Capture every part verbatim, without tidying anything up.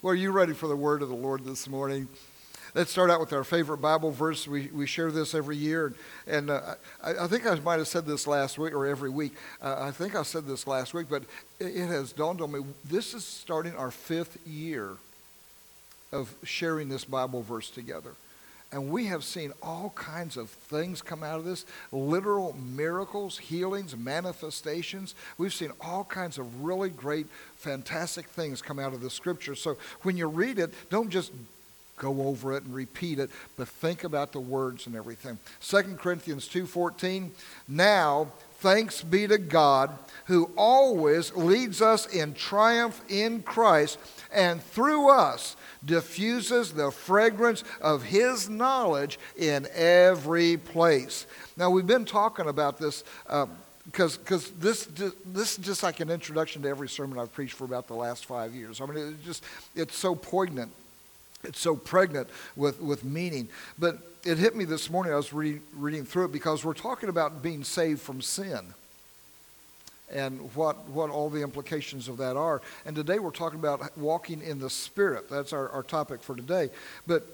Well, are you ready for the word of the Lord this morning? Let's start out with our favorite Bible verse. We we share this every year. And uh, I, I think I might have said this last week or every week. Uh, I think I said this last week, but it, it has dawned on me. This is starting our fifth year of sharing this Bible verse together. And we have seen all kinds of things come out of this, literal miracles, healings, manifestations. We've seen all kinds of really great, fantastic things come out of the scripture. So when you read it, don't just go over it and repeat it, but think about the words and everything. Second Corinthians two fourteen, now thanks be to God who always leads us in triumph in Christ, and through us diffuses the fragrance of his knowledge in every place. Now, we've been talking about this because um, because this this is just like an introduction to every sermon I've preached for about the last five years. I mean, it just it's so poignant, it's so pregnant with, with meaning. But it hit me this morning. I was re- reading through it because we're talking about being saved from sin and what what all the implications of that are. And today we're talking about walking in the Spirit. That's our, our topic for today. But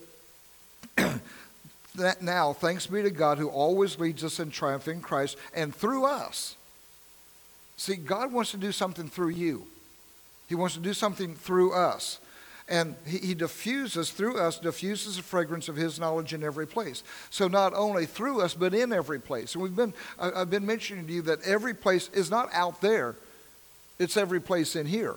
that now, thanks be to God who always leads us in triumph in Christ and through us. See, God wants to do something through you. He wants to do something through us. And he, he diffuses, through us, diffuses the fragrance of his knowledge in every place. So not only through us, but in every place. And we've been, I, I've been mentioning to you that every place is not out there. It's every place in here.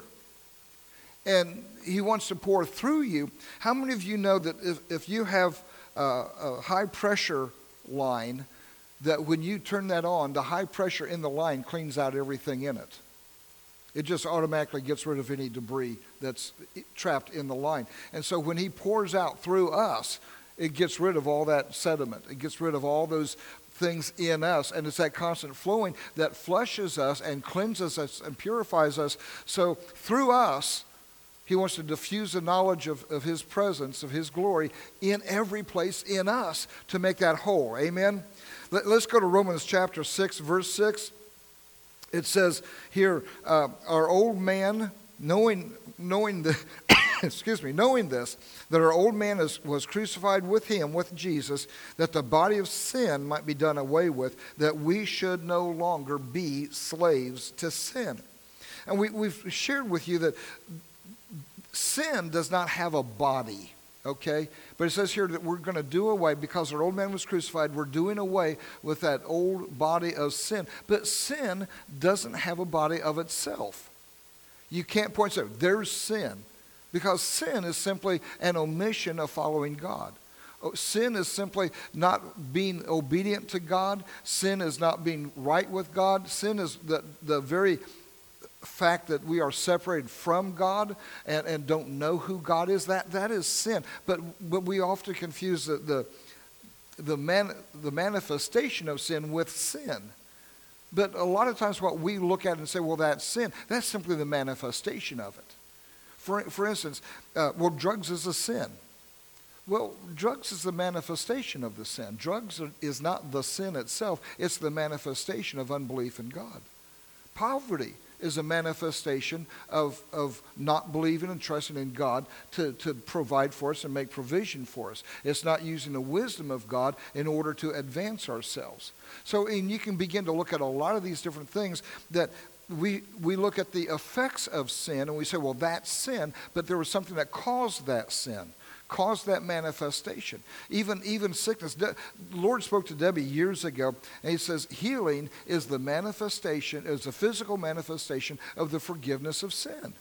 And he wants to pour through you. How many of you know that if, if you have a, a high pressure line, that when you turn that on, the high pressure in the line cleans out everything in it? It just automatically gets rid of any debris that's trapped in the line. And so when he pours out through us, it gets rid of all that sediment. It gets rid of all those things in us. And it's that constant flowing that flushes us and cleanses us and purifies us. So through us, he wants to diffuse the knowledge of, of his presence, of his glory in every place in us to make that whole. Amen? Let, let's go to Romans chapter six, verse six. It says here, uh, our old man, knowing knowing the, excuse me, knowing this, that our old man is, was crucified with him, with Jesus, that the body of sin might be done away with, that we should no longer be slaves to sin. And we, we've shared with you that sin does not have a body. Okay, but it says here that we're going to do away, because our old man was crucified, we're doing away with that old body of sin. But sin doesn't have a body of itself. You can't point to, there's sin, because sin is simply an omission of following God. Sin is simply not being obedient to God. Sin is not being right with God. Sin is the, the very fact that we are separated from God and, and don't know who God is. That that is sin. But but we often confuse the the the, man, the manifestation of sin with sin. But a lot of times what we look at and say, well, that's sin. That's simply the manifestation of it. For for instance, uh, well, drugs is a sin. Well, drugs is the manifestation of the sin. Drugs are, is not the sin itself. It's the manifestation of unbelief in God. Poverty is a manifestation of, of not believing and trusting in God to, to provide for us and make provision for us. It's not using the wisdom of God in order to advance ourselves. So and you can begin to look at a lot of these different things that we we look at the effects of sin and we say, well, that's sin, but there was something that caused that sin. Caused that manifestation. Even even sickness. The Lord spoke to Debbie years ago, and he says healing is the manifestation, is the physical manifestation of the forgiveness of sin.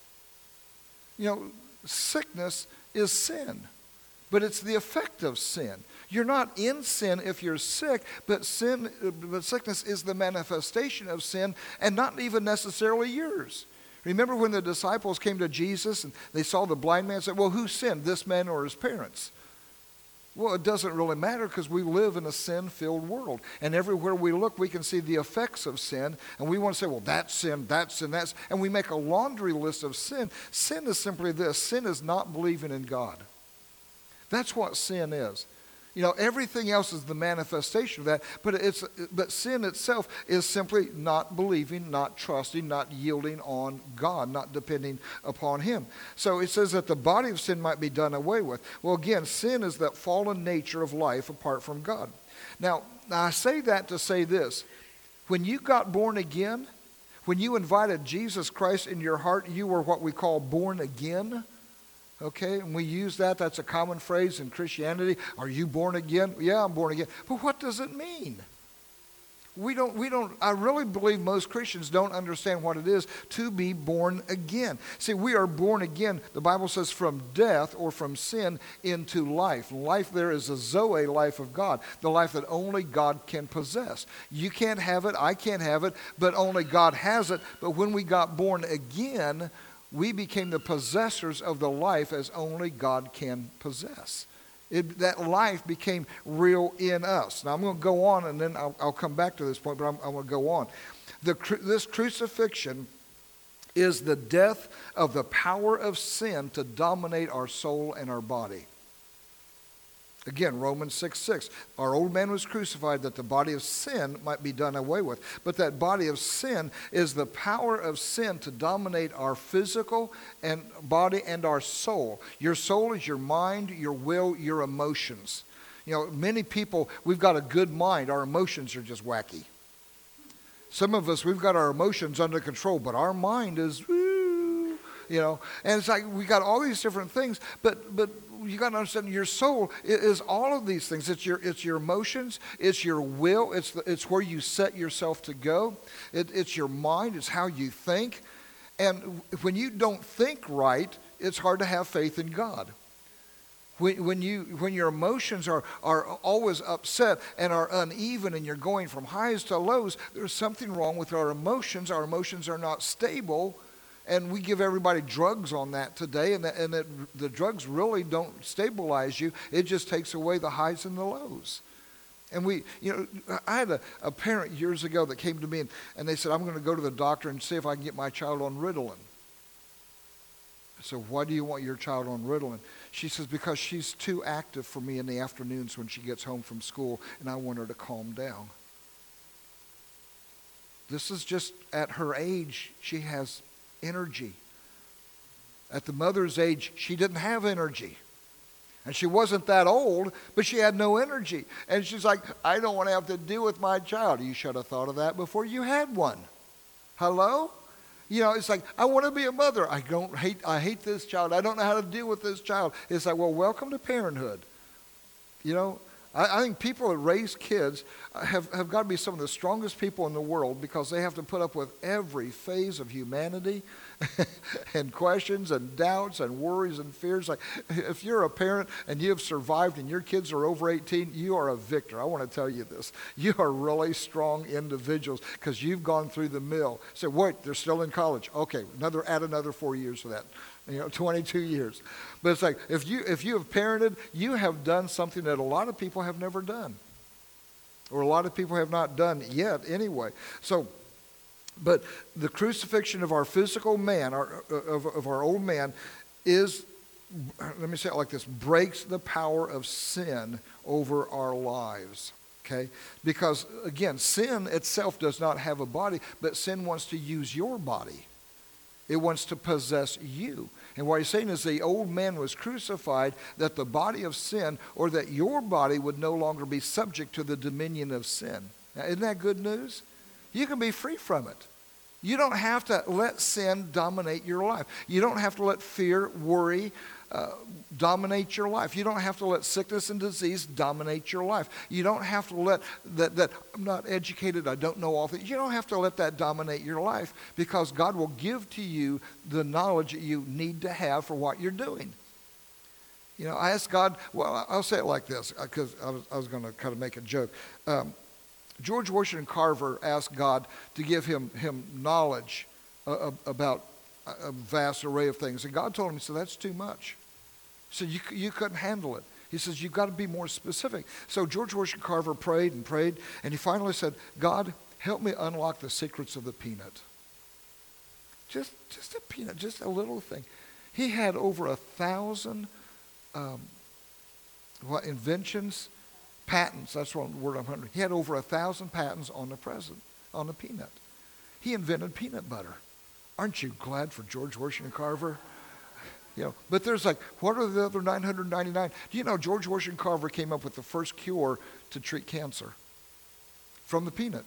You know, sickness is sin, but it's the effect of sin. You're not in sin if you're sick, but sin, but sickness is the manifestation of sin, and not even necessarily yours. Remember when the disciples came to Jesus and they saw the blind man and said, well, who sinned, this man or his parents? Well, it doesn't really matter, because we live in a sin-filled world. And everywhere we look, we can see the effects of sin. And we want to say, well, that's sin, that's sin, that's... And we make a laundry list of sin. Sin is simply this. Sin is not believing in God. That's what sin is. You know, everything else is the manifestation of that, but it's but sin itself is simply not believing, not trusting, not yielding on God, not depending upon Him. So it says that the body of sin might be done away with. Well, again, sin is that fallen nature of life apart from God. Now, I say that to say this. When you got born again, when you invited Jesus Christ in your heart, you were what we call born again. Okay, and we use that. That's a common phrase in Christianity. Are you born again? Yeah, I'm born again. But what does it mean? We don't, we don't, I really believe most Christians don't understand what it is to be born again. See, we are born again, the Bible says, from death or from sin into life. Life there is a Zoe life of God, the life that only God can possess. You can't have it, I can't have it, but only God has it. But when we got born again, we became the possessors of the life as only God can possess. It, that life became real in us. Now I'm going to go on, and then I'll, I'll come back to this point, but I'm, I'm going to go on. The, this crucifixion is the death of the power of sin to dominate our soul and our body. Again, Romans six six. Our old man was crucified that the body of sin might be done away with. But that body of sin is the power of sin to dominate our physical and body and our soul. Your soul is your mind, your will, your emotions. You know, many people, we've got a good mind. Our emotions are just wacky. Some of us, we've got our emotions under control, but our mind is, woo, you know. And it's like we got all these different things, but but. You got to understand your soul is all of these things. It's your it's your emotions. It's your will. It's the, it's where you set yourself to go. It, it's your mind. It's how you think. And when you don't think right, it's hard to have faith in God. When, when you when your emotions are are always upset and are uneven and you're going from highs to lows, there's something wrong with our emotions. Our emotions are not stable. And we give everybody drugs on that today, and, the, and it, the drugs really don't stabilize you. It just takes away the highs and the lows. And we, you know, I had a, a parent years ago that came to me, and, and they said, I'm going to go to the doctor and see if I can get my child on Ritalin. I said, why do you want your child on Ritalin? She says, because she's too active for me in the afternoons when she gets home from school, and I want her to calm down. This is just at her age, she has energy. At the mother's age, she didn't have energy. And she wasn't that old, but she had no energy. And she's like, I don't want to have to deal with my child. You should have thought of that before you had one. Hello? You know, it's like, I want to be a mother. I don't hate, I hate this child. I don't know how to deal with this child. It's like, well, welcome to parenthood. You know, I, I think people that raise kids have, have got to be some of the strongest people in the world because they have to put up with every phase of humanity and questions and doubts and worries and fears. Like, if you're a parent and you have survived and your kids are over eighteen, you are a victor. I want to tell you this. You are really strong individuals because you've gone through the mill. Say, wait, they're still in college. Okay, another add another four years for that. You know, twenty-two years. But it's like, if you if you have parented, you have done something that a lot of people have never done. Or a lot of people have not done yet anyway. So, but the crucifixion of our physical man, our, of, of our old man, is, let me say it like this, breaks the power of sin over our lives. Okay? Because, again, sin itself does not have a body, but sin wants to use your body. It wants to possess you. And what he's saying is the old man was crucified that the body of sin, or that your body would no longer be subject to the dominion of sin. Now, isn't that good news? You can be free from it. You don't have to let sin dominate your life. You don't have to let fear, worry, uh, dominate your life. You don't have to let sickness and disease dominate your life. You don't have to let that, that I'm not educated, I don't know all things. You don't have to let that dominate your life because God will give to you the knowledge that you need to have for what you're doing. You know, I asked God, well, I'll say it like this because I was, I was going to kind of make a joke. Um, George Washington Carver asked God to give him, him knowledge uh, about a vast array of things. And God told him, he said, that's too much. He said, you, you couldn't handle it. He says, you've got to be more specific. So George Washington Carver prayed and prayed, and he finally said, God, help me unlock the secrets of the peanut. Just, just a peanut, just a little thing. He had over a thousand um, what, inventions Patents, that's the word I'm hunting. He had over a thousand patents on the present, on the peanut. He invented peanut butter. Aren't you glad for George Washington Carver? You know, but there's like, what are the other nine hundred ninety-nine? Do you know George Washington Carver came up with the first cure to treat cancer from the peanut?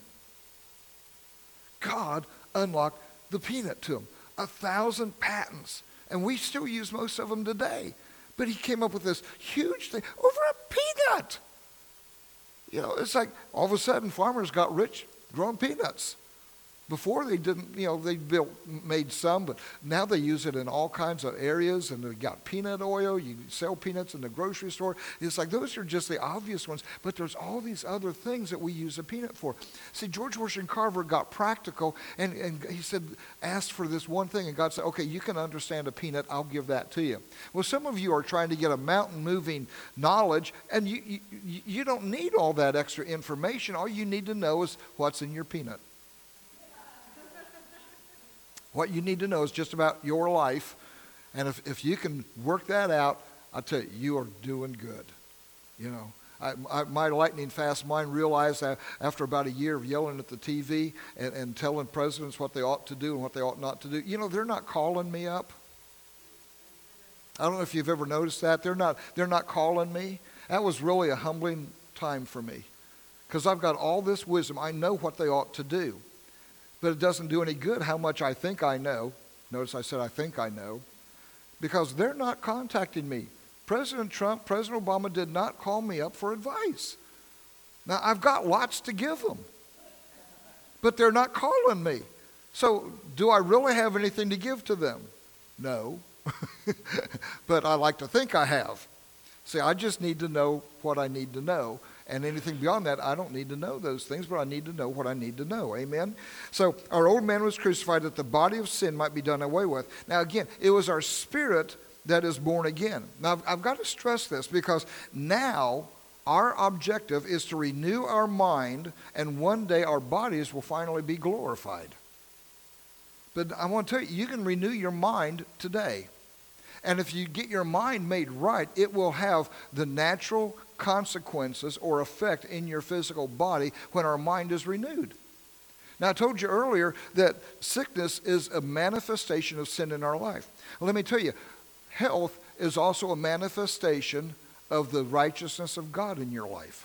God unlocked the peanut to him. A thousand patents. And we still use most of them today. But he came up with this huge thing over a peanut. You know, it's like all of a sudden farmers got rich growing peanuts. Before they didn't, you know, they built, made some, but now they use it in all kinds of areas, and they got peanut oil. You sell peanuts in the grocery store. It's like those are just the obvious ones, but there's all these other things that we use a peanut for. See, George Washington Carver got practical, and, and he said, asked for this one thing, and God said, okay, you can understand a peanut. I'll give that to you. Well, some of you are trying to get a mountain-moving knowledge, and you, you, you don't need all that extra information. All you need to know is what's in your peanut. What you need to know is just about your life. And if, if you can work that out, I'll tell you, you are doing good. You know, I, I, my lightning fast mind realized that after about a year of yelling at the T V and, and telling presidents what they ought to do and what they ought not to do, you know, they're not calling me up. I don't know if you've ever noticed that. They're not, they're not calling me. That was really a humbling time for me because I've got all this wisdom. I know what they ought to do. But it doesn't do any good how much I think I know. Notice I said I think I know. Because they're not contacting me. President Trump, President Obama did not call me up for advice. Now, I've got lots to give them. But they're not calling me. So, do I really have anything to give to them? No. But I like to think I have. See, I just need to know what I need to know. And anything beyond that, I don't need to know those things, but I need to know what I need to know. Amen? So our old man was crucified that the body of sin might be done away with. Now again, it was our spirit that is born again. Now I've, I've got to stress this because now our objective is to renew our mind, and one day our bodies will finally be glorified. But I want to tell you, you can renew your mind today. And if you get your mind made right, it will have the natural consequences or effect in your physical body when our mind is renewed. Now, I told you earlier that sickness is a manifestation of sin in our life. Well, let me tell you, health is also a manifestation of the righteousness of God in your life.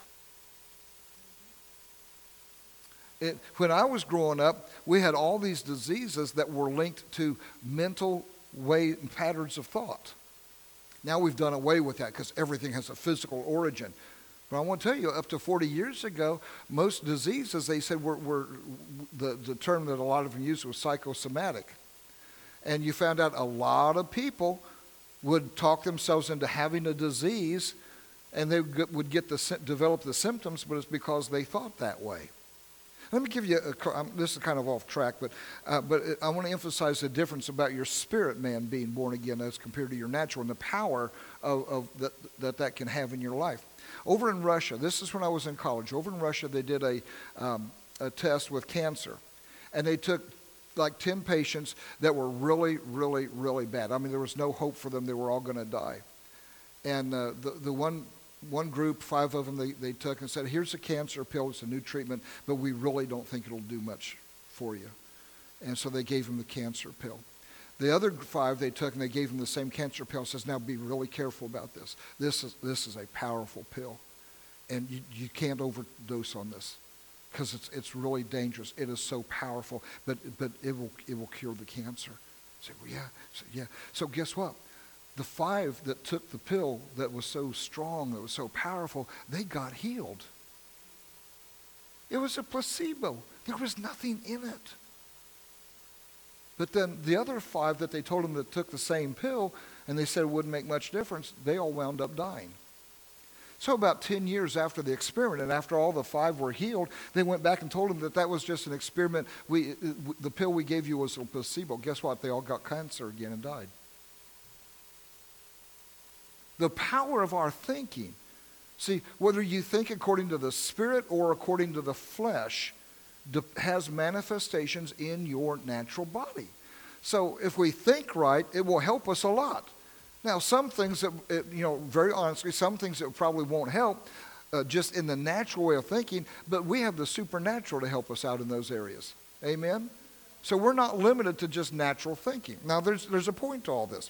It, when I was growing up, we had all these diseases that were linked to mental way and patterns of thought. Now we've done away with that because everything has a physical origin. But I want to tell you, up to forty years ago, most diseases, they said, were, were the, the term that a lot of them used was psychosomatic. And you found out a lot of people would talk themselves into having a disease, and they would get the, develop the symptoms, but it's because they thought that way. Let me give you, a, um, this is kind of off track, but uh, but I want to emphasize the difference about your spirit man being born again as compared to your natural and the power of, of that, that that can have in your life. Over in Russia, this is when I was in college, over in Russia they did a, um, a test with cancer. And they took like ten patients that were really, really, really bad. I mean, there was no hope for them. They were all going to die. And uh, the, the one... One group, five of them, they, they took and said, here's a cancer pill, it's a new treatment, but we really don't think it'll do much for you. And so they gave him the cancer pill. The other five they took and they gave him the same cancer pill and says, now be really careful about this. This is, this is a powerful pill. And you, you can't overdose on this because it's, it's really dangerous. It is so powerful, but, but it will, it will cure the cancer. I said, well, yeah. I said, yeah. So guess what? The five that took the pill that was so strong, that was so powerful, they got healed. It was a placebo. There was nothing in it. But then the other five that they told them that took the same pill, and they said it wouldn't make much difference, they all wound up dying. So about ten years after the experiment, and after all the five were healed, they went back and told them that that was just an experiment. We, the pill we gave you was a placebo. Guess what? They all got cancer again and died. The power of our thinking. See, whether you think according to the Spirit or according to the flesh has manifestations in your natural body. So if we think right, it will help us a lot. Now, some things that, you know, very honestly, some things that probably won't help, uh, just in the natural way of thinking, but we have the supernatural to help us out in those areas. Amen? So we're not limited to just natural thinking. Now, there's, there's a point to all this.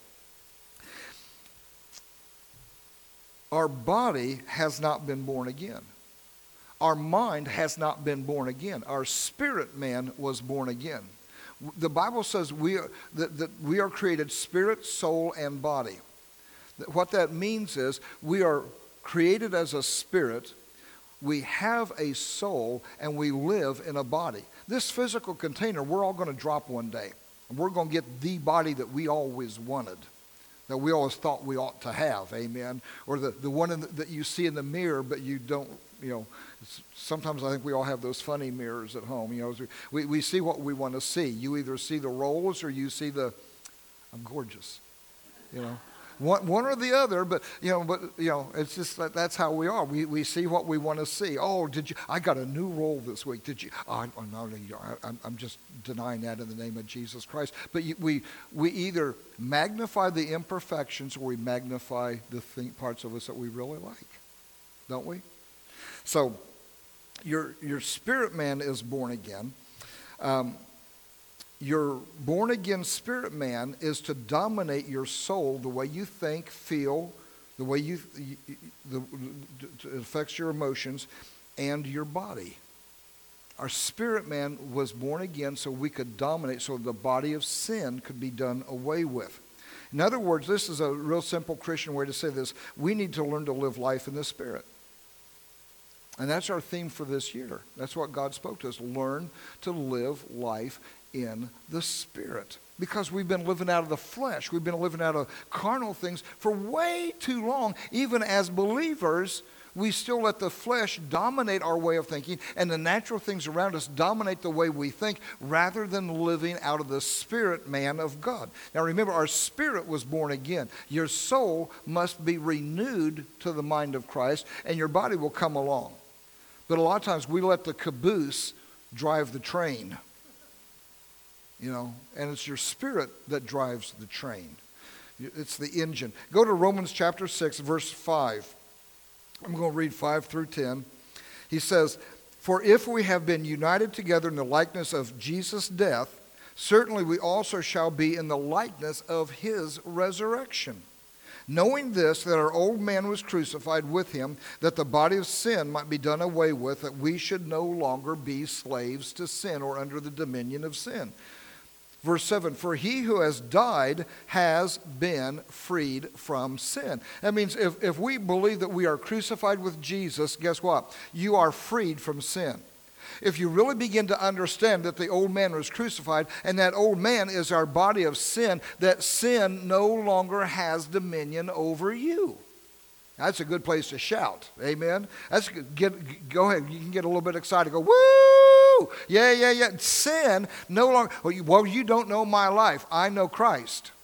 Our body has not been born again. Our mind has not been born again. Our spirit man was born again. The Bible says we are, that, that we are created spirit, soul, and body. What that means is we are created as a spirit, we have a soul, and we live in a body. This physical container, we're all going to drop one day. And we're going to get the body that we always wanted, that we always thought we ought to have, amen? Or the, the one in the, that you see in the mirror, but you don't, you know, sometimes I think we all have those funny mirrors at home. You know, we, we see what we want to see. You either see the rolls or you see the, I'm gorgeous, you know. One, one or the other, but you know, but you know, it's just that that's how we are. We we see what we want to see. Oh, did you? I got a new role this week. Did you? Oh, oh no, no, you I, I'm I'm just denying that in the name of Jesus Christ. But you, we we either magnify the imperfections or we magnify the thing, parts of us that we really like, don't we? So, your your spirit man is born again. Um, Your born-again spirit man is to dominate your soul, the way you think, feel, the way you, the, it affects your emotions, and your body. Our spirit man was born again so we could dominate, so the body of sin could be done away with. In other words, this is a real simple Christian way to say this. We need to learn to live life in the Spirit. And that's our theme for this year. That's what God spoke to us. Learn to live life in the Spirit. Because we've been living out of the flesh. We've been living out of carnal things for way too long. Even as believers, we still let the flesh dominate our way of thinking, and the natural things around us dominate the way we think, rather than living out of the spirit man of God. Now remember, our spirit was born again. Your soul must be renewed to the mind of Christ, and your body will come along. But a lot of times we let the caboose drive the train. You know, and it's your spirit that drives the train. It's the engine. Go to Romans chapter six, verse five. I'm going to read five through ten. He says, "For if we have been united together in the likeness of Jesus' death, certainly we also shall be in the likeness of his resurrection. Knowing this, that our old man was crucified with him, that the body of sin might be done away with, that we should no longer be slaves to sin or under the dominion of sin." Verse seven, "For he who has died has been freed from sin." That means if, if we believe that we are crucified with Jesus, guess what? You are freed from sin. If you really begin to understand that the old man was crucified, and that old man is our body of sin, that sin no longer has dominion over you. That's a good place to shout. Amen. That's good. Get, go ahead. You can get a little bit excited. Go, woo! Yeah, yeah, yeah. Sin no longer. Well you, well, you don't know my life. I know Christ.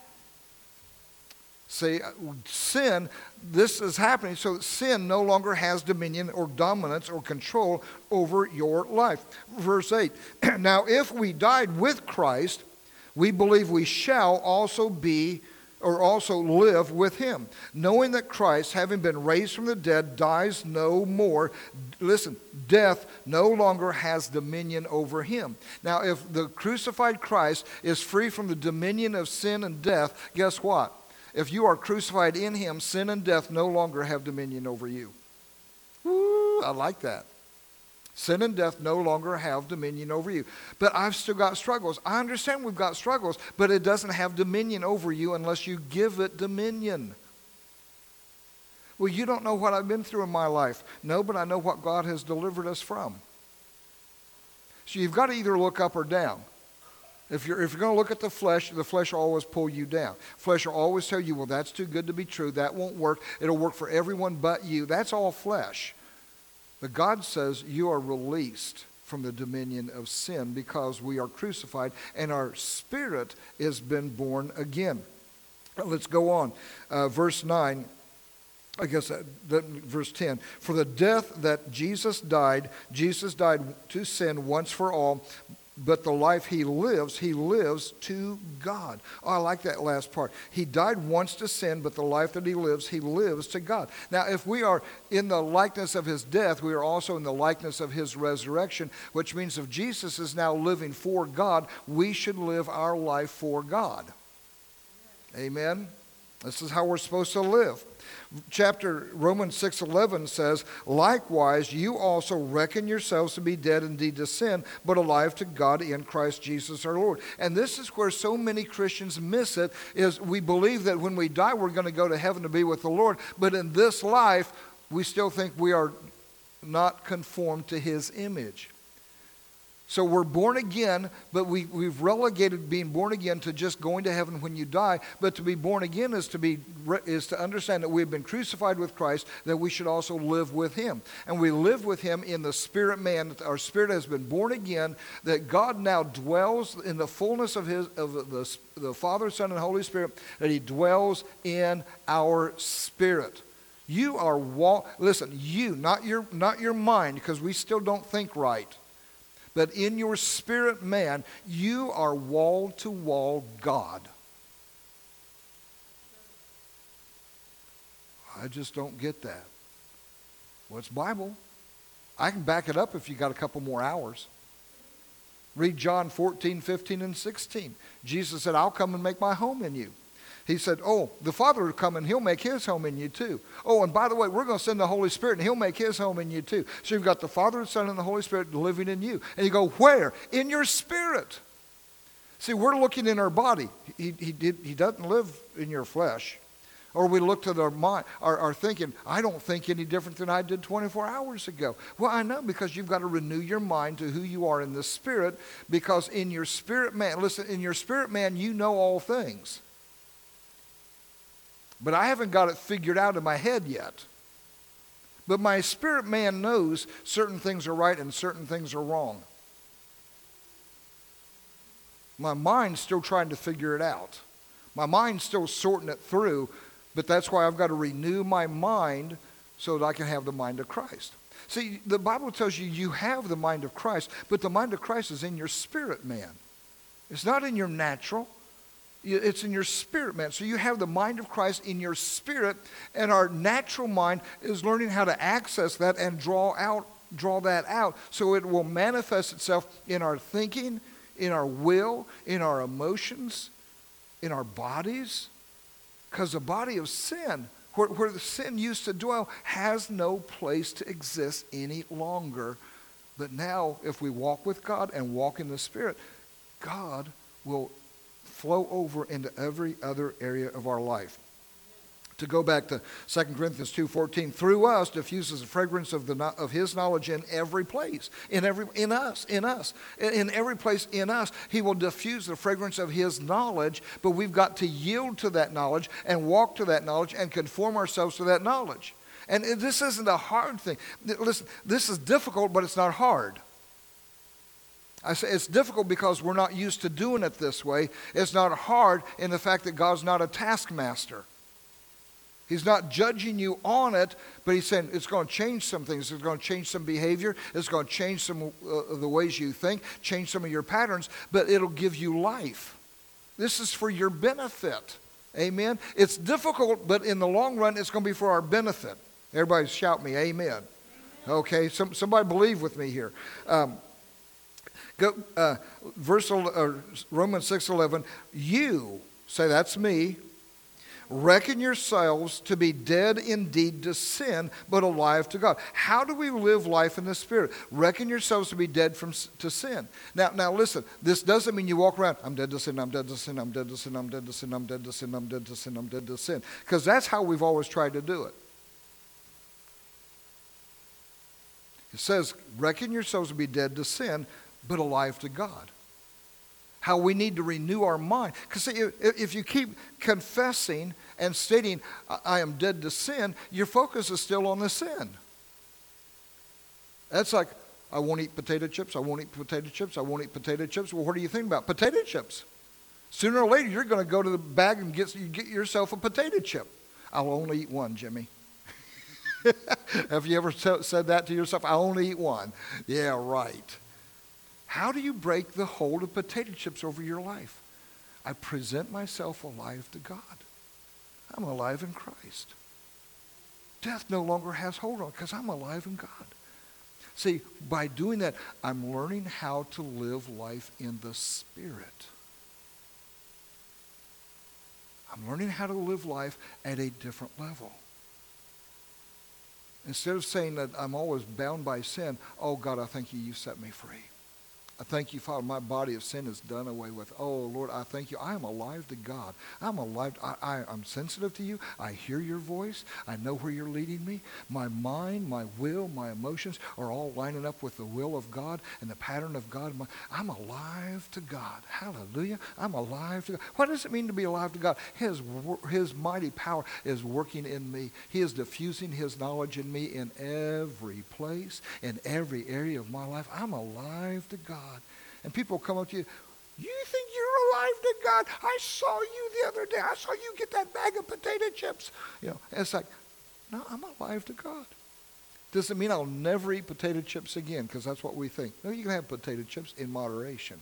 See, sin, this is happening so that sin no longer has dominion or dominance or control over your life. Verse eight, "Now if we died with Christ, we believe we shall also be or also live with him, knowing that Christ, having been raised from the dead, dies no more." Listen, death no longer has dominion over him. Now, if the crucified Christ is free from the dominion of sin and death, guess what? If you are crucified in him, sin and death no longer have dominion over you. Woo, I like that. Sin and death no longer have dominion over you. But I've still got struggles. I understand we've got struggles, but it doesn't have dominion over you unless you give it dominion. Well, you don't know what I've been through in my life. No, but I know what God has delivered us from. So you've got to either look up or down. If you're, if you're going to look at the flesh, the flesh will always pull you down. Flesh will always tell you, well, that's too good to be true. That won't work. It'll work for everyone but you. That's all flesh. But God says you are released from the dominion of sin because we are crucified and our spirit has been born again. Let's go on. Uh, verse nine, I guess that, that, verse ten. "For the death that Jesus died, Jesus died to sin once for all, but the life he lives, he lives to God. Oh, I like that last part. He died once to sin, but the life that he lives, he lives to God. Now, if we are in the likeness of his death, we are also in the likeness of his resurrection, which means if Jesus is now living for God, we should live our life for God. Amen? This is how we're supposed to live. Chapter Romans six eleven says, likewise, you also reckon yourselves to be dead indeed to sin, but alive to God in Christ Jesus our Lord. And this is where so many Christians miss it, is we believe that when we die, we're going to go to heaven to be with the Lord. But in this life, we still think we are not conformed to his image. So we're born again, but we, we've relegated being born again to just going to heaven when you die. But to be born again is to be is to understand that we've been crucified with Christ, that we should also live with him. And we live with him in the spirit man. Our spirit has been born again, that God now dwells in the fullness of his of the, the Father, Son, and Holy Spirit, that he dwells in our spirit. You are, wa- listen, you, not your, not your mind, because we still don't think right. But in your spirit man, you are wall-to-wall God. I just don't get that. Well, it's Bible. I can back it up if you got a couple more hours. Read John fourteen, fifteen, and sixteen. Jesus said, I'll come and make my home in you. He said, oh, the Father will come and he'll make his home in you too. Oh, and by the way, we're going to send the Holy Spirit and he'll make his home in you too. So you've got the Father, the Son, and the Holy Spirit living in you. And you go, where? In your spirit. See, we're looking in our body. He, he, did, he doesn't live in your flesh. Or we look to our mind, our, our thinking, I don't think any different than I did twenty-four hours ago. Well, I know, because you've got to renew your mind to who you are in the spirit, because in your spirit man, listen, in your spirit man, you know all things. But I haven't got it figured out in my head yet. But my spirit man knows certain things are right and certain things are wrong. My mind's still trying to figure it out. My mind's still sorting it through, but that's why I've got to renew my mind so that I can have the mind of Christ. See, the Bible tells you you have the mind of Christ, but the mind of Christ is in your spirit man. It's not in your natural. It's in your spirit, man. So you have the mind of Christ in your spirit, and our natural mind is learning how to access that and draw out, draw that out, so it will manifest itself in our thinking, in our will, in our emotions, in our bodies. Because the body of sin, where, where the sin used to dwell, has no place to exist any longer. But now, if we walk with God and walk in the Spirit, God will flow over into every other area of our life. To go back to Second Corinthians two fourteen, through us diffuses the fragrance of the of his knowledge in every place. In every in us, in us. In, in every place in us, he will diffuse the fragrance of his knowledge, but we've got to yield to that knowledge and walk to that knowledge and conform ourselves to that knowledge. And this isn't a hard thing. Listen, this is difficult, but it's not hard. I say it's difficult because we're not used to doing it this way. It's not hard in the fact that God's not a taskmaster. He's not judging you on it, but he's saying it's going to change some things. It's going to change some behavior. It's going to change some uh, of the ways you think, change some of your patterns, but it'll give you life. This is for your benefit. Amen? It's difficult, but in the long run, it's going to be for our benefit. Everybody shout me, amen. Amen. Okay, some, somebody believe with me here. Um, Go, uh, verse uh, Romans six eleven. You, say that's me, reckon yourselves to be dead indeed to sin, but alive to God. How do we live life in the Spirit? Reckon yourselves to be dead from to sin. Now, now listen. This doesn't mean you walk around. I'm dead to sin. I'm dead to sin. I'm dead to sin. I'm dead to sin. I'm dead to sin. I'm dead to sin. I'm dead to sin. Because that's how we've always tried to do it. It says, reckon yourselves to be dead to sin, but alive to God. How we need to renew our mind. Because if you keep confessing and stating, I am dead to sin, your focus is still on the sin. That's like, I won't eat potato chips, I won't eat potato chips, I won't eat potato chips. Well, what do you think about potato chips? Sooner or later, you're going to go to the bag and get, you get yourself a potato chip. I'll only eat one, Jimmy. Have you ever said that to yourself? I only eat one. Yeah, right. How do you break the hold of potato chips over your life? I present myself alive to God. I'm alive in Christ. Death no longer has hold on it because I'm alive in God. See, by doing that, I'm learning how to live life in the Spirit. I'm learning how to live life at a different level. Instead of saying that I'm always bound by sin, oh God, I thank you, you set me free. I thank you, Father, my body of sin is done away with. Oh, Lord, I thank you. I am alive to God. I'm alive. I, I, I'm sensitive to you. I hear your voice. I know where you're leading me. My mind, my will, my emotions are all lining up with the will of God and the pattern of God. I'm alive to God. Hallelujah. I'm alive to God. What does it mean to be alive to God? His, his mighty power is working in me. He is diffusing his knowledge in me in every place, in every area of my life. I'm alive to God. And people come up to you, you think you're alive to God? I saw you the other day. I saw you get that bag of potato chips. You know, and it's like, no, I'm alive to God. Doesn't mean I'll never eat potato chips again, because that's what we think. No, you can have potato chips in moderation.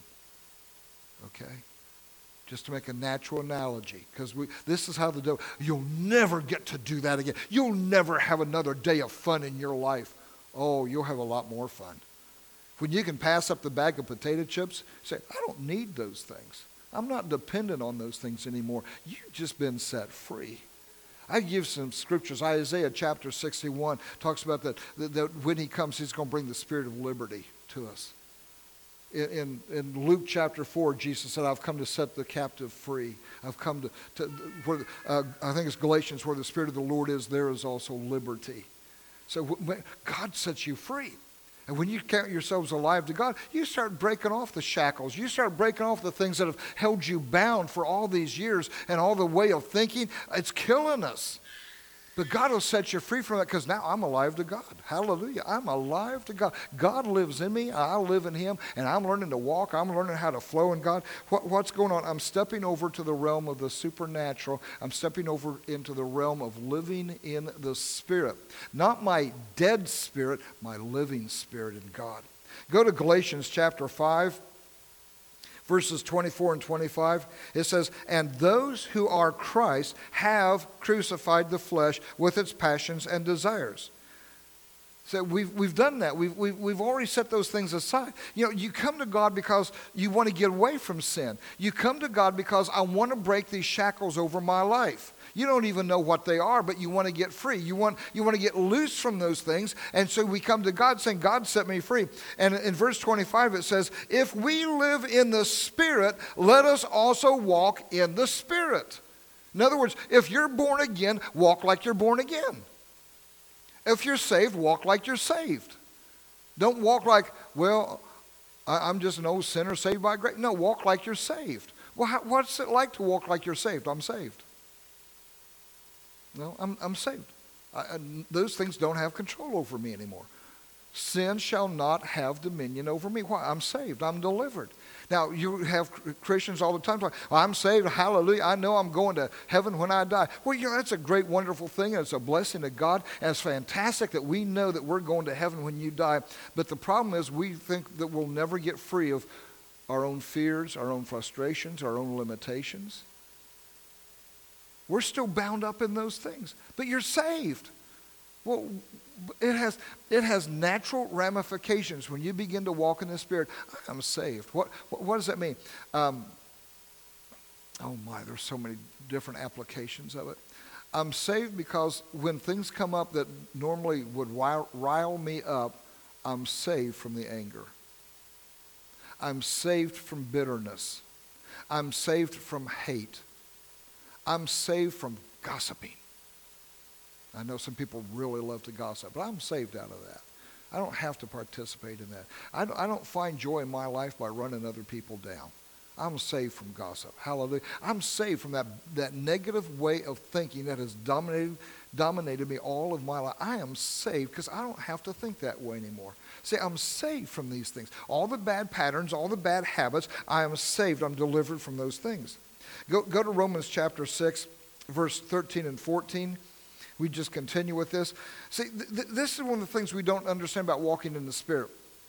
Okay? Just to make a natural analogy, because we this is how the devil, you'll never get to do that again. You'll never have another day of fun in your life. Oh, you'll have a lot more fun. When you can pass up the bag of potato chips, say, I don't need those things. I'm not dependent on those things anymore. You've just been set free. I give some scriptures. Isaiah chapter sixty-one talks about that, that, that when he comes, he's going to bring the spirit of liberty to us. In, in, in Luke chapter four, Jesus said, I've come to set the captive free. I've come to, to where, uh, I think it's Galatians, where the Spirit of the Lord is, there is also liberty. So when God sets you free. And when you count yourselves alive to God, you start breaking off the shackles. You start breaking off the things that have held you bound for all these years and all the way of thinking. It's killing us. But God will set you free from that, because now I'm alive to God. Hallelujah. I'm alive to God. God lives in me. I live in him. And I'm learning to walk. I'm learning how to flow in God. What, what's going on? I'm stepping over to the realm of the supernatural. I'm stepping over into the realm of living in the Spirit. Not my dead spirit, my living spirit in God. Go to Galatians chapter five. Verses twenty-four and twenty-five, it says, and those who are Christ have crucified the flesh with its passions and desires. So we've, we've done that. We've, we've, we've already set those things aside. You know, you come to God because you want to get away from sin. You come to God because I want to break these shackles over my life. You don't even know what they are, but you want to get free. You want, you want to get loose from those things. And so we come to God saying, God set me free. And in verse twenty-five it says, if we live in the Spirit, let us also walk in the Spirit. In other words, if you're born again, walk like you're born again. If you're saved, walk like you're saved. Don't walk like, well, I, I'm just an old sinner saved by grace. No, walk like you're saved. Well, how, what's it like to walk like you're saved? I'm saved. No, I'm, I'm saved. I, I, those things don't have control over me anymore. Sin shall not have dominion over me. Why? I'm saved. I'm delivered. Now, you have Christians all the time talking, I'm saved, hallelujah, I know I'm going to heaven when I die. Well, you know, that's a great, wonderful thing, and it's a blessing of God, and it's fantastic that we know that we're going to heaven when you die. But the problem is we think that we'll never get free of our own fears, our own frustrations, our own limitations. We're still bound up in those things, but you're saved. Well, it has it has natural ramifications when you begin to walk in the Spirit. I'm saved. What what, what does that mean? Um, oh my, there's so many different applications of it. I'm saved because when things come up that normally would rile, rile me up, I'm saved from the anger. I'm saved from bitterness. I'm saved from hate. I'm saved from gossiping. I know some people really love to gossip, but I'm saved out of that. I don't have to participate in that. I don't, I don't find joy in my life by running other people down. I'm saved from gossip. Hallelujah. I'm saved from that, that negative way of thinking that has dominated, dominated me all of my life. I am saved because I don't have to think that way anymore. See, I'm saved from these things. All the bad patterns, all the bad habits, I am saved. I'm delivered from those things. Go, go to Romans chapter six, verse thirteen and fourteen. We just continue with this. See, th- th- this is one of the things we don't understand about walking in the Spirit.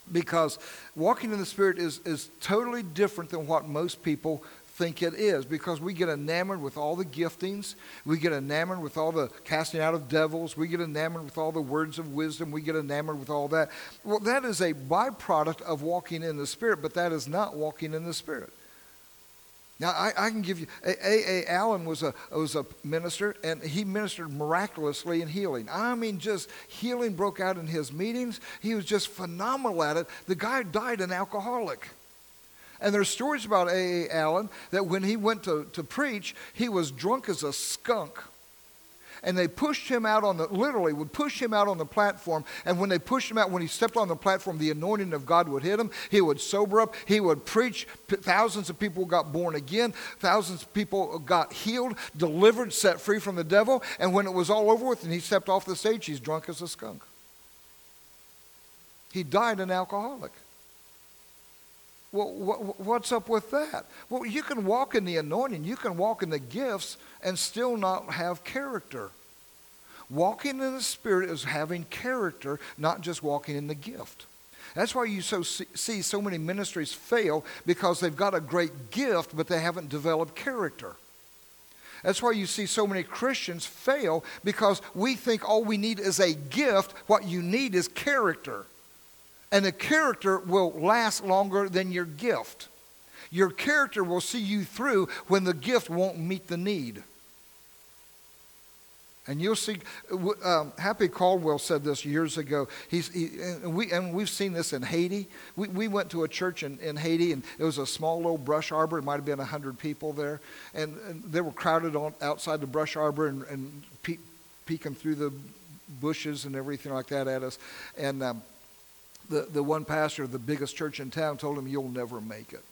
Because walking in the Spirit is, is totally different than what most people think it is, because we get enamored with all the giftings. We get enamored with all the casting out of devils. We get enamored with all the words of wisdom. We get enamored with all that. Well, that is a byproduct of walking in the Spirit, but that is not walking in the Spirit. Now, I, I can give you, A A Allen was a, was a minister, and he ministered miraculously in healing. I mean, just healing broke out in his meetings. He was just phenomenal at it. The guy died an alcoholic. And there's stories about A A Allen that when he went to, to preach, he was drunk as a skunk. And they pushed him out on the, literally would push him out on the platform. And when they pushed him out, when he stepped on the platform, the anointing of God would hit him. He would sober up. He would preach. Thousands of people got born again. Thousands of people got healed, delivered, set free from the devil. And when it was all over with and he stepped off the stage, he's drunk as a skunk. He died an alcoholic. Well, what's up with that? Well, you can walk in the anointing, you can walk in the gifts and still not have character. Walking in the Spirit is having character, not just walking in the gift. That's why you so see so many ministries fail, because they've got a great gift, but they haven't developed character. That's why you see so many Christians fail, because we think all we need is a gift. What you need is character. And the character will last longer than your gift. Your character will see you through when the gift won't meet the need. And you'll see, um, Happy Caldwell said this years ago. He's, he, and, we, and we've seen this in Haiti. We, we went to a church in, in Haiti, and it was a small little brush arbor. It might have been one hundred people there. And, and they were crowded on, outside the brush arbor and, and pe- peeking through the bushes and everything like that at us. And um, The, the one pastor of the biggest church in town told him, "You'll never make it.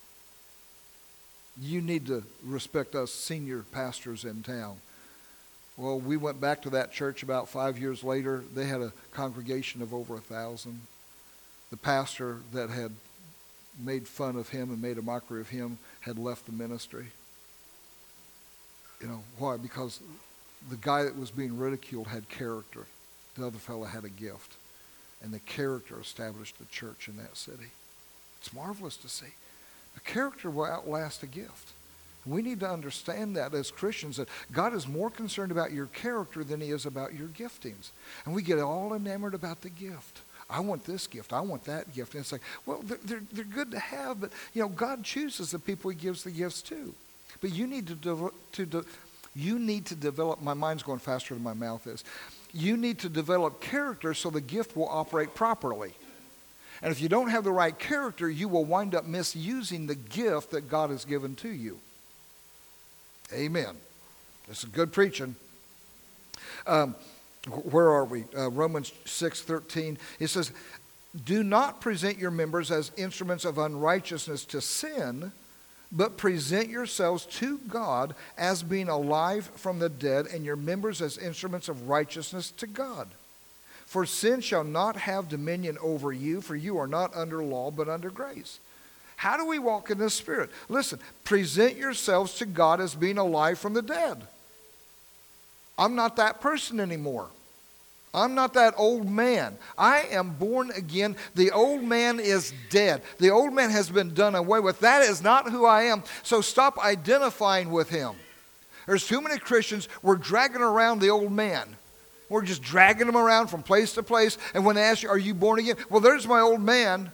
You need to respect us senior pastors in town." Well, we went back to that church about five years later. They had a congregation of over a thousand. The pastor that had made fun of him and made a mockery of him had left the ministry. You know, why? Because the guy that was being ridiculed had character. The other fellow had a gift. And the character established the church in that city. It's marvelous to see. The character will outlast a gift. We need to understand that as Christians, that God is more concerned about your character than he is about your giftings. And we get all enamored about the gift. I want this gift. I want that gift. And it's like, well, they're, they're, they're good to have, but, you know, God chooses the people he gives the gifts to. But you need to, de- to de- you need to develop, my mind's going faster than my mouth is. You need to develop character so the gift will operate properly. And if you don't have the right character, you will wind up misusing the gift that God has given to you. Amen. This is good preaching. Um, where are we? Uh, Romans six thirteen. It says, "Do not present your members as instruments of unrighteousness to sin, but present yourselves to God as being alive from the dead, and your members as instruments of righteousness to God. For sin shall not have dominion over you, for you are not under law, but under grace." How do we walk in the Spirit? Listen, present yourselves to God as being alive from the dead. I'm not that person anymore. I'm not that old man. I am born again. The old man is dead. The old man has been done away with. That is not who I am. So stop identifying with him. There's too many Christians, we're dragging around the old man. We're just dragging him around from place to place. And when they ask you, "Are you born again?" "Well, there's my old man."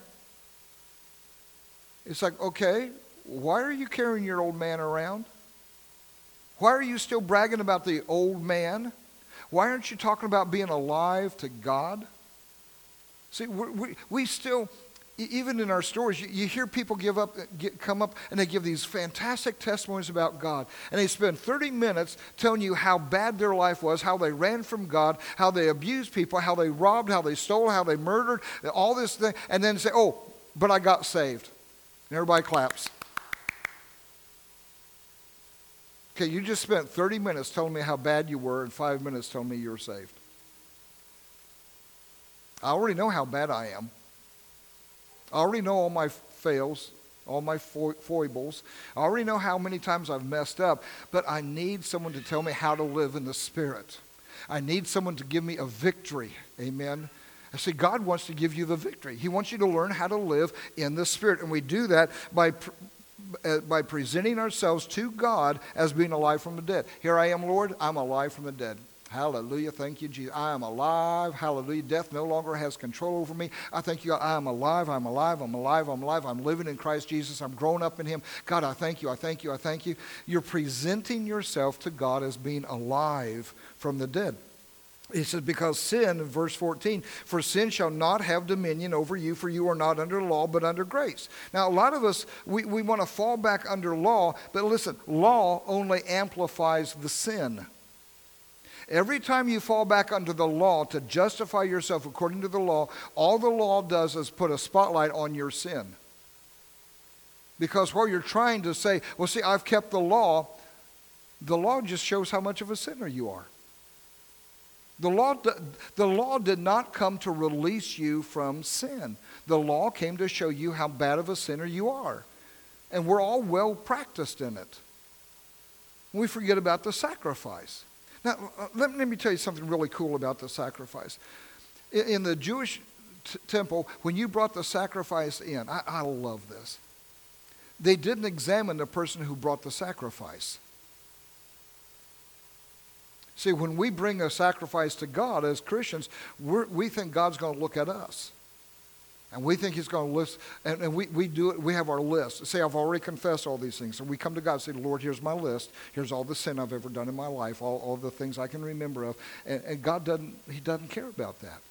It's like, okay, why are you carrying your old man around? Why are you still bragging about the old man? Why aren't you talking about being alive to God? See, we, we, we still, even in our stories, you, you hear people give up, get, come up and they give these fantastic testimonies about God. And they spend thirty minutes telling you how bad their life was, how they ran from God, how they abused people, how they robbed, how they stole, how they murdered, all this thing. And then say, "Oh, but I got saved." And everybody claps. Okay, you just spent thirty minutes telling me how bad you were and five minutes telling me you were saved. I already know how bad I am. I already know all my fails, all my fo- foibles. I already know how many times I've messed up, but I need someone to tell me how to live in the Spirit. I need someone to give me a victory. Amen. And see, God wants to give you the victory. He wants you to learn how to live in the Spirit. And we do that by, uh, by presenting ourselves to God as being alive from the dead. Here I am, Lord. I'm alive from the dead. Hallelujah. Thank you, Jesus. I am alive. Hallelujah. Death no longer has control over me. I thank you. I am alive. I'm alive. I'm alive. I'm alive. I'm living in Christ Jesus. I'm grown up in him. God, I thank you. I thank you. I thank you. You're presenting yourself to God as being alive from the dead. He says, because sin, in verse fourteen, for sin shall not have dominion over you, for you are not under law, but under grace. Now, a lot of us, we, we want to fall back under law, but listen, law only amplifies the sin. Every time you fall back under the law to justify yourself according to the law, all the law does is put a spotlight on your sin. Because while you're trying to say, well, see, I've kept the law, the law just shows how much of a sinner you are. The law, the law did not come to release you from sin. The law came to show you how bad of a sinner you are. And we're all well practiced in it. We forget about the sacrifice. Now, let, let me tell you something really cool about the sacrifice. In, in the Jewish t- temple, when you brought the sacrifice in, I, I love this. They didn't examine the person who brought the sacrifice. See, when we bring a sacrifice to God as Christians, we're, we think God's going to look at us. And we think he's going to list, and, and we, we do it, we have our list. Say, I've already confessed all these things. So we come to God and say, Lord, here's my list. Here's all the sin I've ever done in my life, all, all the things I can remember of. And, and God doesn't, he doesn't care about that.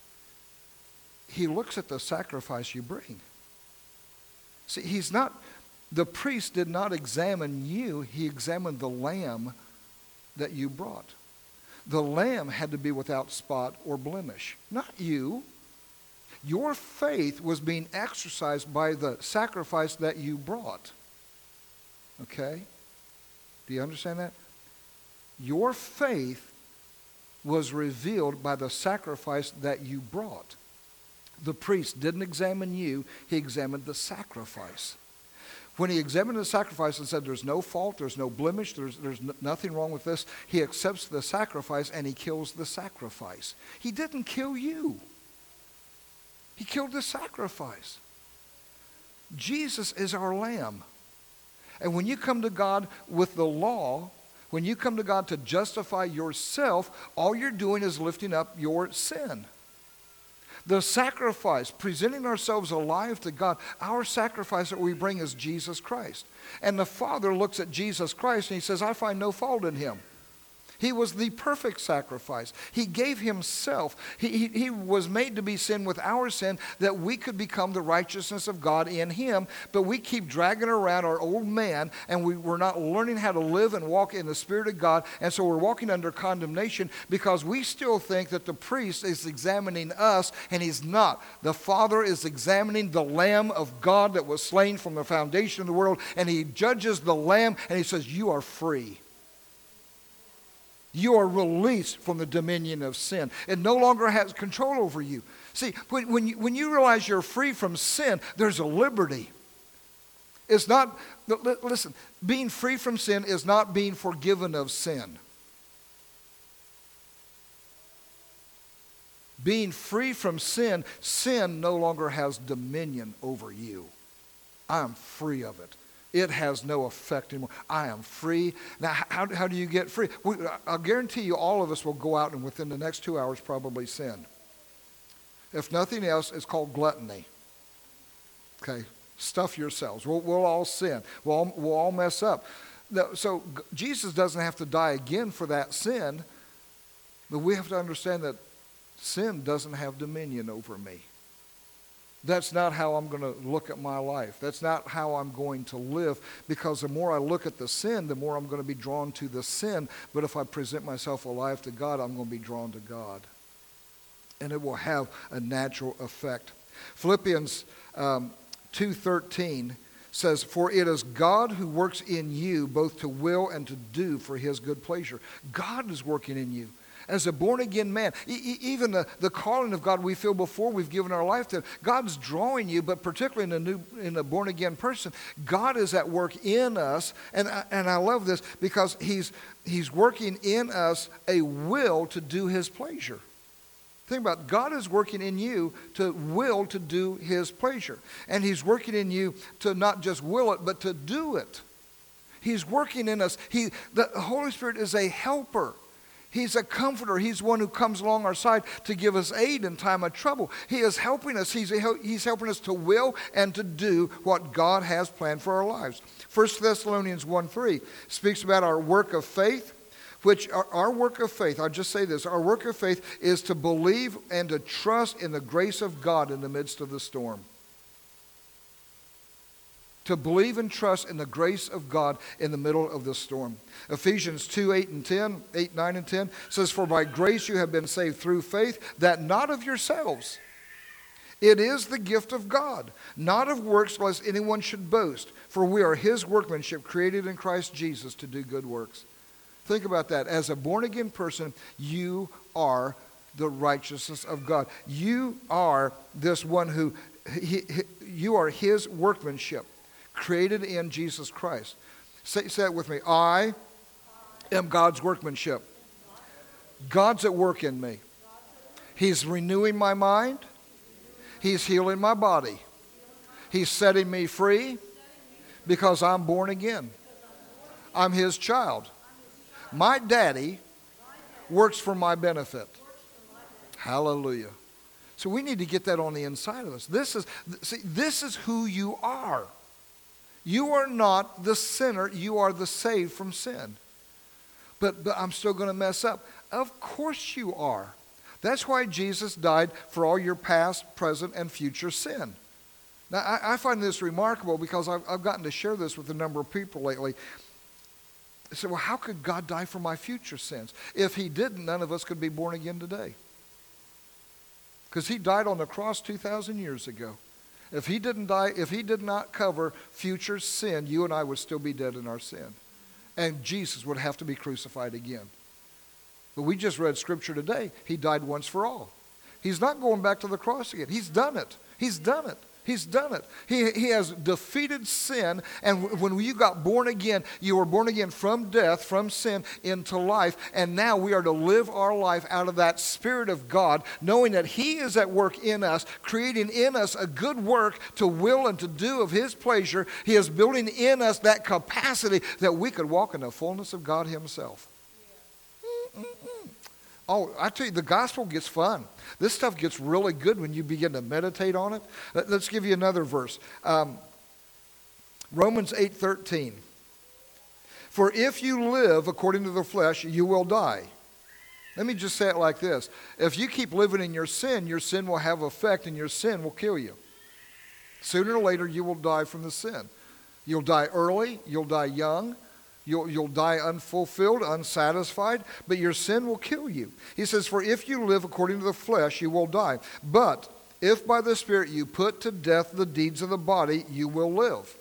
He looks at the sacrifice you bring. See, he's not, the priest did not examine you. He examined the lamb that you brought. The lamb had to be without spot or blemish, not you. Your faith was being exercised by the sacrifice that you brought. Okay? Do you understand that? Your faith was revealed by the sacrifice that you brought. The priest didn't examine you, he examined the sacrifice. When he examined the sacrifice and said there's no fault, there's no blemish, there's, there's n- nothing wrong with this, he accepts the sacrifice and he kills the sacrifice. He didn't kill you. He killed the sacrifice. Jesus is our lamb. And when you come to God with the law, when you come to God to justify yourself, all you're doing is lifting up your sin. The sacrifice, presenting ourselves alive to God, our sacrifice that we bring is Jesus Christ. And the Father looks at Jesus Christ and he says, I find no fault in him. He was the perfect sacrifice. He gave himself. He, he, he was made to be sin with our sin that we could become the righteousness of God in him. But we keep dragging around our old man and we, we're not learning how to live and walk in the Spirit of God. And so we're walking under condemnation because we still think that the priest is examining us and he's not. The Father is examining the Lamb of God that was slain from the foundation of the world, and he judges the Lamb and he says, you are free. You are released from the dominion of sin. It no longer has control over you. See, when, when, you, when you realize you're free from sin, there's a liberty. It's not, listen, being free from sin is not being forgiven of sin. Being free from sin, sin no longer has dominion over you. I am free of it. It has no effect anymore. I am free. Now, how, how do you get free? We, I'll guarantee you all of us will go out and within the next two hours probably sin. If nothing else, it's called gluttony. Okay? Stuff yourselves. We'll, we'll all sin. We'll all, we'll all mess up. So Jesus doesn't have to die again for that sin, but we have to understand that sin doesn't have dominion over me. That's not how I'm going to look at my life. That's not how I'm going to live, because the more I look at the sin, the more I'm going to be drawn to the sin. But if I present myself alive to God, I'm going to be drawn to God. And it will have a natural effect. Philippians um, two thirteen says, for it is God who works in you both to will and to do for his good pleasure. God is working in you. As a born-again man, e- even the, the calling of God we feel before we've given our life to him, God's drawing you, but particularly in a new, in a born-again person, God is at work in us, and I, and I love this because he's, he's working in us a will to do his pleasure. Think about it. God is working in you to will to do his pleasure. And he's working in you to not just will it, but to do it. He's working in us. He, the Holy Spirit is a helper. He's a comforter. He's one who comes along our side to give us aid in time of trouble. He is helping us. He's, he's helping us to will and to do what God has planned for our lives. First Thessalonians one three speaks about our work of faith, which our, our work of faith, I'll just say this, our work of faith is to believe and to trust in the grace of God in the midst of the storm. To believe and trust in the grace of God in the middle of the storm. Ephesians two, eight and ten, eight, nine and ten says, "For by grace you have been saved through faith, that not of yourselves. It is the gift of God, not of works, lest anyone should boast. For we are his workmanship, created in Christ Jesus to do good works." Think about that. As a born-again person, you are the righteousness of God. You are this one who, he, he, you are his workmanship, created in Jesus Christ. Say, say it with me. I am God's workmanship. God's at work in me. He's renewing my mind. He's healing my body. He's setting me free because I'm born again. I'm his child. My daddy works for my benefit. Hallelujah. So we need to get that on the inside of us. This is, see, this is who you are. You are not the sinner. You are the saved from sin. But, but I'm still going to mess up. Of course you are. That's why Jesus died for all your past, present, and future sin. Now, I, I find this remarkable because I've, I've gotten to share this with a number of people lately. I said, well, how could God die for my future sins? If he didn't, none of us could be born again today. Because he died on the cross two thousand years ago. If he didn't die, if he did not cover future sin, you and I would still be dead in our sin. And Jesus would have to be crucified again. But we just read scripture today. He died once for all. He's not going back to the cross again. He's done it. He's done it. He's done it. He, he has defeated sin. And when you got born again, you were born again from death, from sin, into life. And now we are to live our life out of that Spirit of God, knowing that he is at work in us, creating in us a good work to will and to do of his pleasure. He is building in us that capacity that we could walk in the fullness of God himself. Yeah. Oh, I tell you, the gospel gets fun. This stuff gets really good when you begin to meditate on it. Let's give you another verse. Um, Romans eight thirteen. "For if you live according to the flesh, you will die." Let me just say it like this. If you keep living in your sin, your sin will have effect and your sin will kill you. Sooner or later, you will die from the sin. You'll die early. You'll die young. You'll, you'll die unfulfilled, unsatisfied, but your sin will kill you. He says, "For if you live according to the flesh, you will die. But if by the Spirit you put to death the deeds of the body, you will live."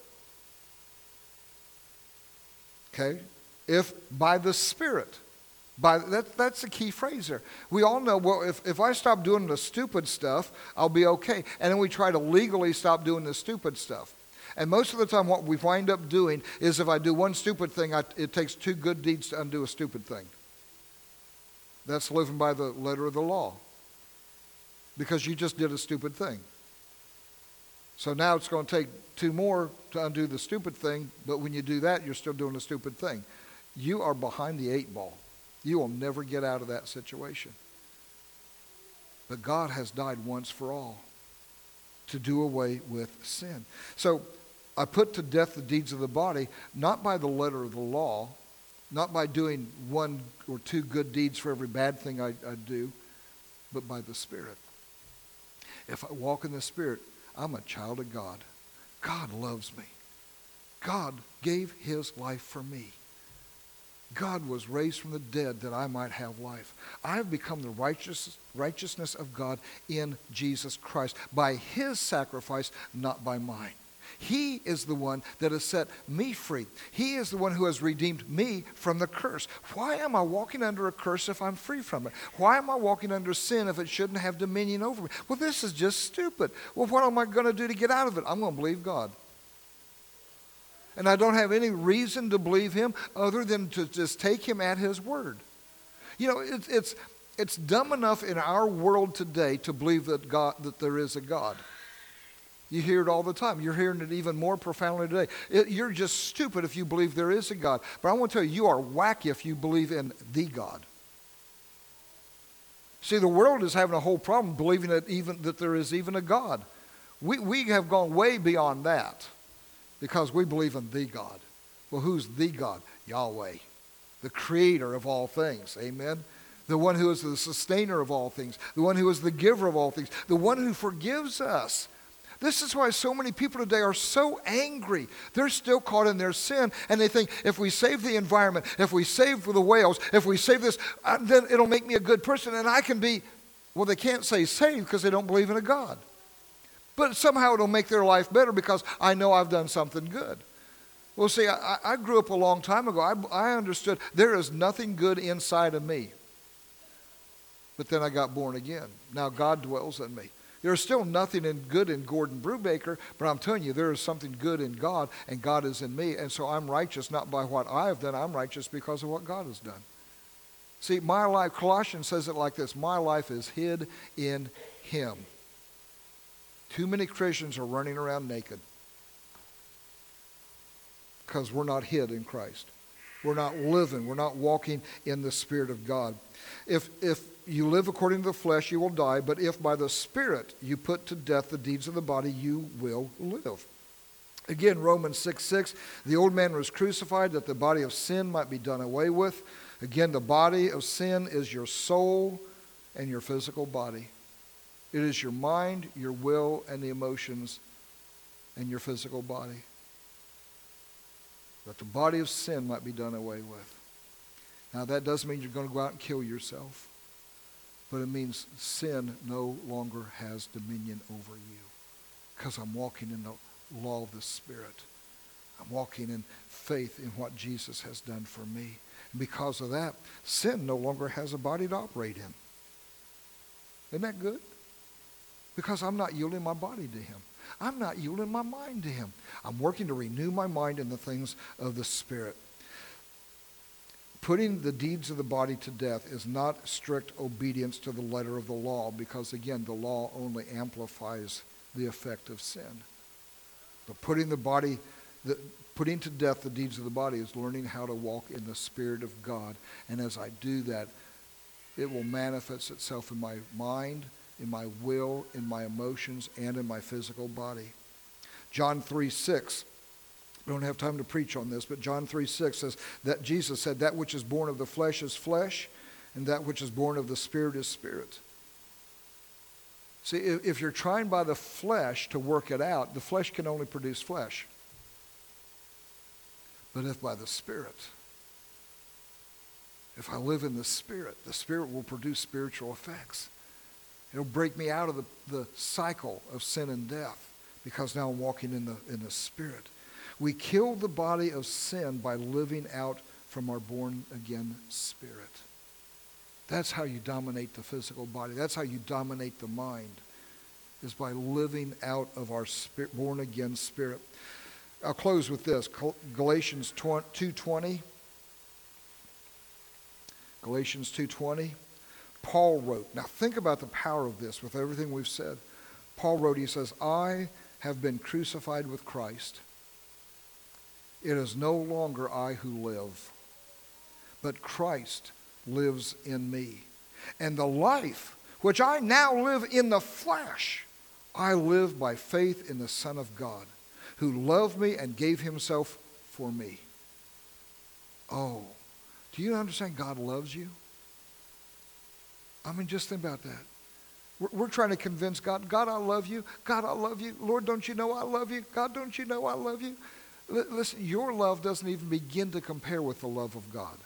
Okay? If by the Spirit. By that, that's the key phrase there. We all know, well, if, if I stop doing the stupid stuff, I'll be okay. And then we try to legally stop doing the stupid stuff. And most of the time what we wind up doing is if I do one stupid thing, I, it takes two good deeds to undo a stupid thing. That's living by the letter of the law. Because you just did a stupid thing. So now it's going to take two more to undo the stupid thing, but when you do that, you're still doing a stupid thing. You are behind the eight ball. You will never get out of that situation. But God has died once for all to do away with sin. So I put to death the deeds of the body, not by the letter of the law, not by doing one or two good deeds for every bad thing I, I do, but by the Spirit. If I walk in the Spirit, I'm a child of God. God loves me. God gave his life for me. God was raised from the dead that I might have life. I have become the righteous, righteousness of God in Jesus Christ by his sacrifice, not by mine. He is the one that has set me free. He is the one who has redeemed me from the curse. Why am I walking under a curse if I'm free from it? Why am I walking under sin if it shouldn't have dominion over me? Well, this is just stupid. Well, what am I going to do to get out of it? I'm going to believe God. And I don't have any reason to believe him other than to just take him at his word. You know, it's, it's it's dumb enough in our world today to believe that God, that there is a God. You hear it all the time. You're hearing it even more profoundly today. It, you're just stupid if you believe there is a God. But I want to tell you, you are wacky if you believe in the God. See, the world is having a whole problem believing that even that there is even a God. We we have gone way beyond that because we believe in the God. Well, who's the God? Yahweh, the creator of all things. Amen. The one who is the sustainer of all things, the one who is the giver of all things, the one who forgives us. This is why so many people today are so angry. They're still caught in their sin, and they think, if we save the environment, if we save the whales, if we save this, uh, then it'll make me a good person, and I can be, well, they can't say saved because they don't believe in a God. But somehow it'll make their life better because I know I've done something good. Well, see, I, I grew up a long time ago. I, I understood there is nothing good inside of me. But then I got born again. Now God dwells in me. There's still nothing in good in Gordon Brubaker, but I'm telling you, there is something good in God, and God is in me. And so I'm righteous not by what I have done. I'm righteous because of what God has done. See, my life, Colossians says it like this, my life is hid in him. Too many Christians are running around naked because we're not hid in Christ. We're not living. We're not walking in the Spirit of God. If if you live according to the flesh, you will die. But if by the Spirit you put to death the deeds of the body, you will live. Again, Romans six six, the old man was crucified that the body of sin might be done away with. Again, the body of sin is your soul and your physical body. It is your mind, your will, and the emotions, and your physical body. That the body of sin might be done away with. Now, that doesn't mean you're going to go out and kill yourself. But it means sin no longer has dominion over you. Because I'm walking in the law of the Spirit. I'm walking in faith in what Jesus has done for me. And because of that, sin no longer has a body to operate in. Isn't that good? Because I'm not yielding my body to him. I'm not yielding my mind to him. I'm working to renew my mind in the things of the Spirit. Putting the deeds of the body to death is not strict obedience to the letter of the law because, again, the law only amplifies the effect of sin. But putting the body, the, putting to death the deeds of the body is learning how to walk in the Spirit of God. And as I do that, it will manifest itself in my mind, in my will, in my emotions, and in my physical body. John three six. We don't have time to preach on this, but John three six says that Jesus said, that which is born of the flesh is flesh, and that which is born of the Spirit is spirit. See, if, if you're trying by the flesh to work it out, the flesh can only produce flesh. But if by the Spirit, if I live in the Spirit, the Spirit will produce spiritual effects. It'll break me out of the, the cycle of sin and death because now I'm walking in the, in the Spirit. We kill the body of sin by living out from our born-again spirit. That's how you dominate the physical body. That's how you dominate the mind, is by living out of our spirit, born-again spirit. I'll close with this. Galatians two twenty. Galatians two twenty. Paul wrote, now think about the power of this with everything we've said. Paul wrote, he says, I have been crucified with Christ. It is no longer I who live, but Christ lives in me. And the life which I now live in the flesh, I live by faith in the Son of God, who loved me and gave himself for me. Oh, do you understand God loves you? I mean, just think about that. We're, we're trying to convince God, God, I love you. God, I love you. Lord, don't you know I love you? God, don't you know I love you? Listen, your love doesn't even begin to compare with the love of God.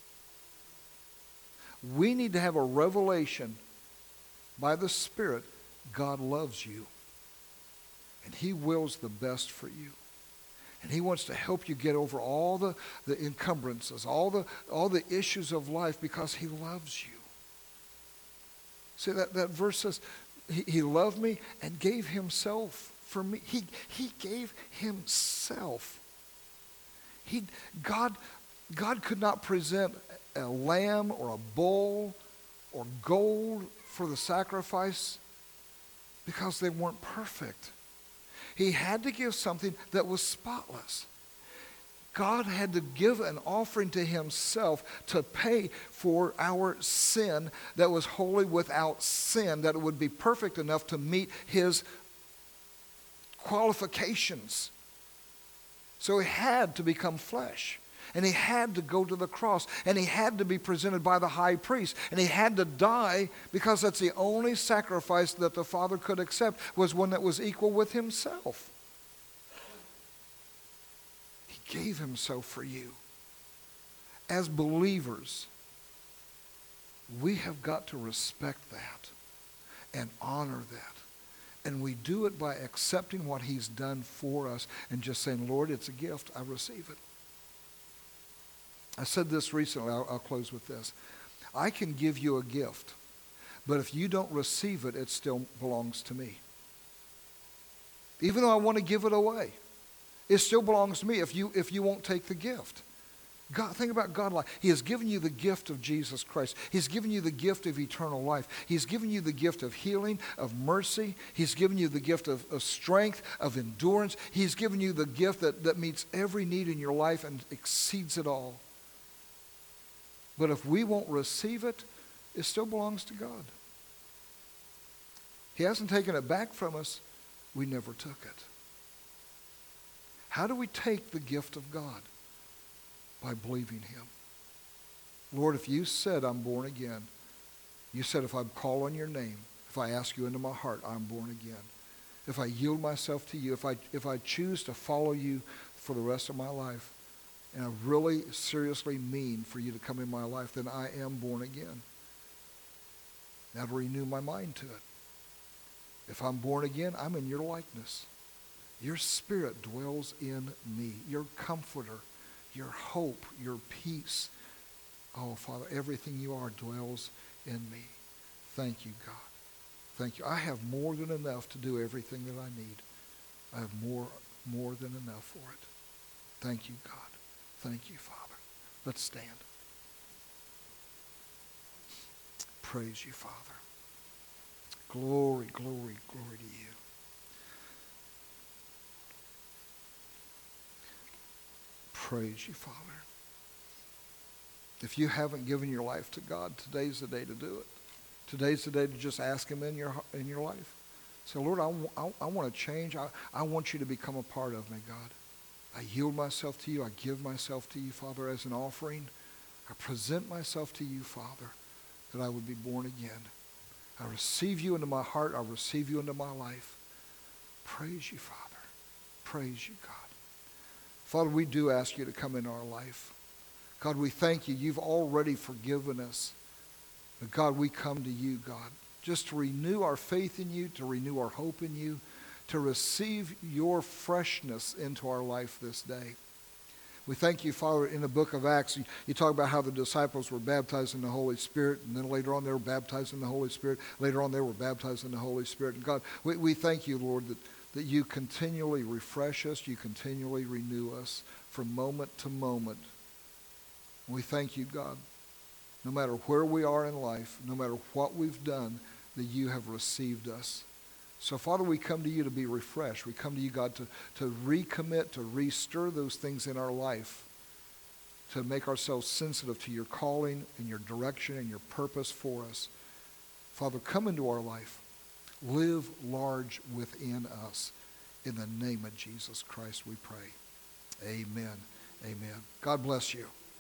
We need to have a revelation by the Spirit. God loves you. And he wills the best for you. And he wants to help you get over all the, the encumbrances, all the, all the issues of life because he loves you. See, that, that verse says, he, he loved me and gave himself for me. He, he gave himself. He, God, God could not present a lamb or a bull or gold for the sacrifice because they weren't perfect. He had to give something that was spotless. God had to give an offering to himself to pay for our sin that was wholly without sin, that it would be perfect enough to meet his qualifications. So he had to become flesh. And he had to go to the cross. And he had to be presented by the high priest. And he had to die because that's the only sacrifice that the Father could accept, was one that was equal with himself. He gave himself for you. As believers, we have got to respect that and honor that. And we do it by accepting what he's done for us and just saying, Lord, it's a gift. I receive it. I said this recently. I'll, I'll close with this. I can give you a gift, but if you don't receive it, it still belongs to me. Even though I want to give it away, it still belongs to me if you, if you won't take the gift. God, think about God life. He has given you the gift of Jesus Christ. He's given you the gift of eternal life. He's given you the gift of healing, of mercy. He's given you the gift of, of strength, of endurance. He's given you the gift that, that meets every need in your life and exceeds it all. But if we won't receive it, it still belongs to God. He hasn't taken it back from us. We never took it. How do we take the gift of God? By believing him. Lord, if you said I'm born again, you said if I call on your name, if I ask you into my heart, I'm born again. If I yield myself to you, if I, if I choose to follow you for the rest of my life, and I really seriously mean for you to come in my life, then I am born again. Now to renew my mind to it. If I'm born again, I'm in your likeness. Your spirit dwells in me. Your comforter, your hope, your peace. Oh, Father, everything you are dwells in me. Thank you, God. Thank you. I have more than enough to do everything that I need. I have more, more than enough for it. Thank you, God. Thank you, Father. Let's stand. Praise you, Father. Glory, glory, glory to you. Praise you, Father. If you haven't given your life to God, today's the day to do it. Today's the day to just ask him in your in your life. Say, Lord, I, I, I want to change. I, I want you to become a part of me, God. I yield myself to you. I give myself to you, Father, as an offering. I present myself to you, Father, that I would be born again. I receive you into my heart. I receive you into my life. Praise you, Father. Praise you, God. Father, we do ask you to come into our life. God, we thank you. You've already forgiven us. But God, we come to you, God, just to renew our faith in you, to renew our hope in you, to receive your freshness into our life this day. We thank you, Father, in the book of Acts, you, you talk about how the disciples were baptized in the Holy Spirit, and then later on they were baptized in the Holy Spirit. Later on they were baptized in the Holy Spirit. And God, we, we thank you, Lord, that, that you continually refresh us, you continually renew us from moment to moment. We thank you, God, no matter where we are in life, no matter what we've done, that you have received us. So, Father, we come to you to be refreshed. We come to you, God, to, to recommit, to restir those things in our life, to make ourselves sensitive to your calling and your direction and your purpose for us. Father, come into our life. Live large within us. In the name of Jesus Christ we pray. Amen. Amen. God bless you.